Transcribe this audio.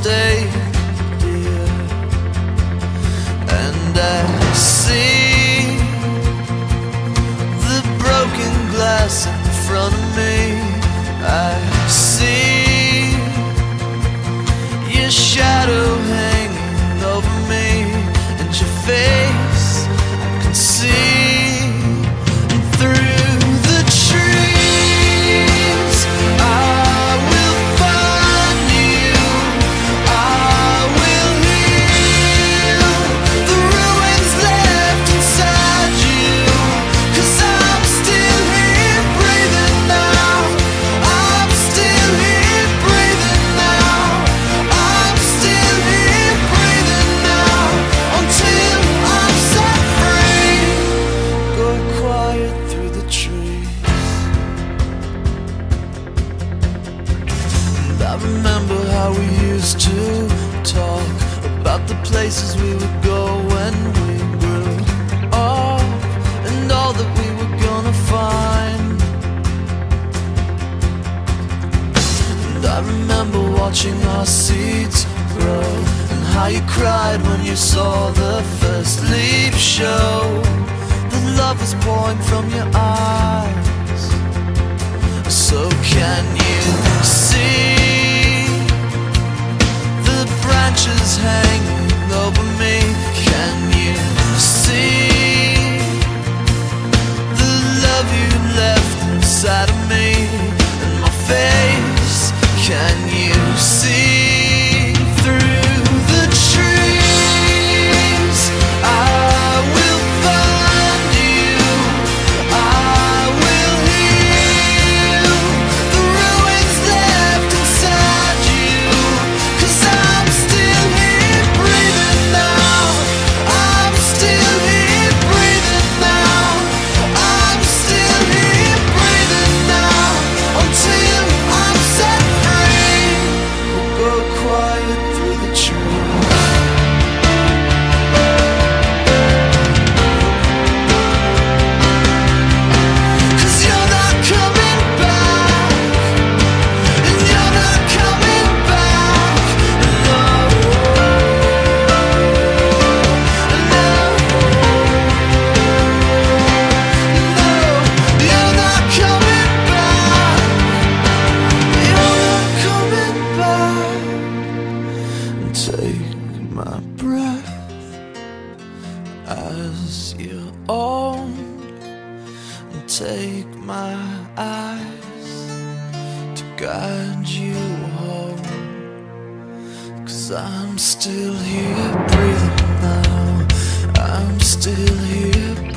mistake, dear. And I see the broken glass in front of me. I see your shadow hanging over me, and your face I can see through the trees. I will find you, I will heal the ruins left inside you, 'cause I'm still here breathing now. I'm still here breathing now. I'm still here breathing now, until I'm set free. Go quiet through the trees. And I remember how we used to talk about the places we would go when we grew up, and all that we were gonna find. And I remember watching our seeds grow, and how you cried when you saw the first leaf show. The love was pouring from your eyes. So can you see the branches hanging over me? Can you see the love you left inside of me and my face? Can you see through the trees? I will find you, I will heal the ruins left inside you, 'cause I'm still here breathing now. I'm still here breathing now. I'm still here breathing now, until I'm set free. We'll go quiet through the trees. 'Cause you're not coming back, and you're not coming back. No, no, no, you're not coming back. You're not coming back. Take my breath as your own, and take my eyes to guide you home, 'cause I'm still here breathing now. I'm still here